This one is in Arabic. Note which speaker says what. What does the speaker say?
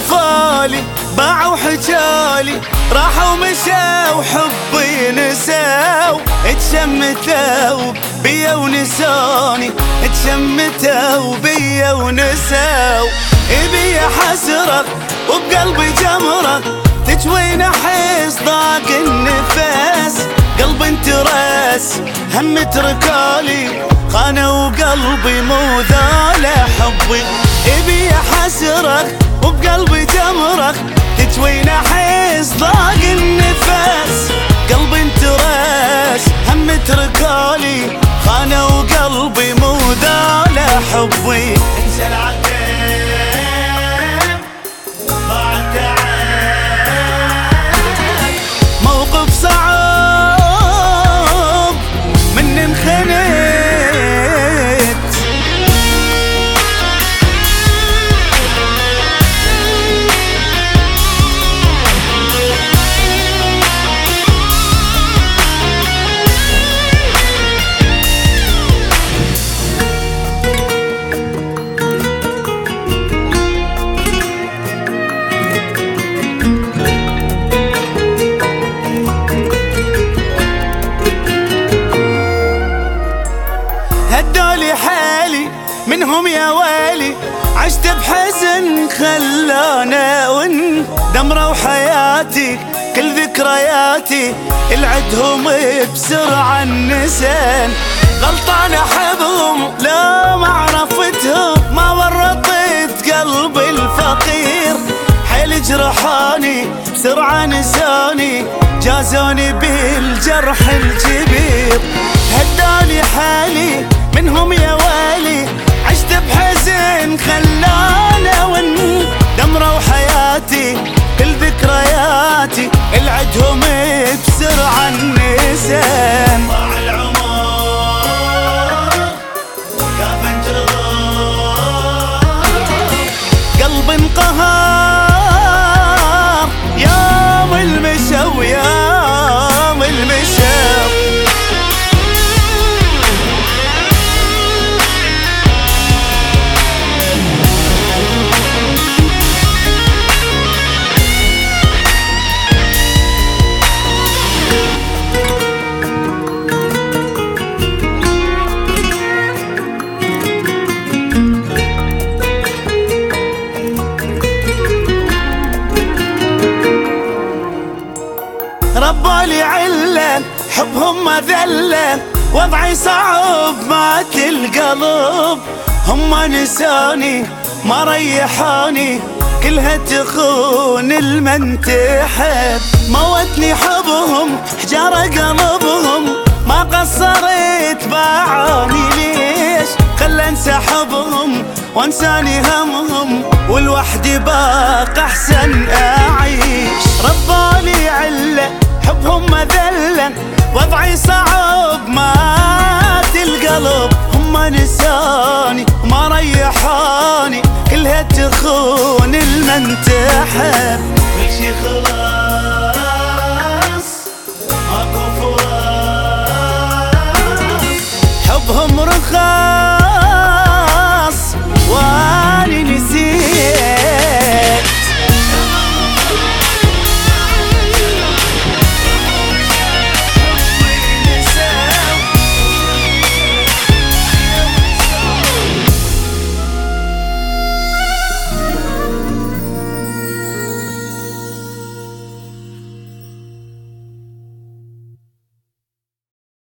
Speaker 1: اطفالي باعوا حجالي، راحوا مشاو حبي نساو، اتشمتوا بيا ونسوني، اتشمتوا بيا ونساو. ابي حسرة وبقلبي جمرة تجوين احس ضاق النفس، قلبي انترس هم تركالي خانوا قلبي مو ذاله حبي. ابي حسرة وبقلبي جمرة تجوين احس ضاق النفس، قلبي انترس هم تركالي خانوا قلبي مو ذاله حبي. انسى العتاب ضاع التعب، موقف صعب من انخنيت، هدولي حالي منهم يا ويلي، عشت بحزن خلانا دمروا حياتي كل ذكرياتي، العدهم بسرعة النسان. غلطان احبهم لا ما عرفتهم، ما ورطت قلبي الفقير، حيل جرحاني بسرعة نساني، جازوني بالجرح الكبير. هداني حالي منهم يا ويلي، عشت بحزن خلانا دمروا حياتي كل ذكرياتي، العدهم بسرعة النسان. ضاع العمر كاف انتظار، قلبي انقهر يوم المشى ويوم المشى. ربالي علة حبهم مذلة، وضعي صعب مات القلب، هم نساني ما ريحاني كلها تخون المن تحب. موتني حبهم حجارة قلبهم، ما قصرت باعاني ليش، خلى انسى حبهم وانساني همهم، والوحدي باق احسن اعيش. ربالي علة حبهم مذلة، وضعي صعب مات القلب، هم نساني ما ريحاني كلها تخون المن تحب. كل شي خلاص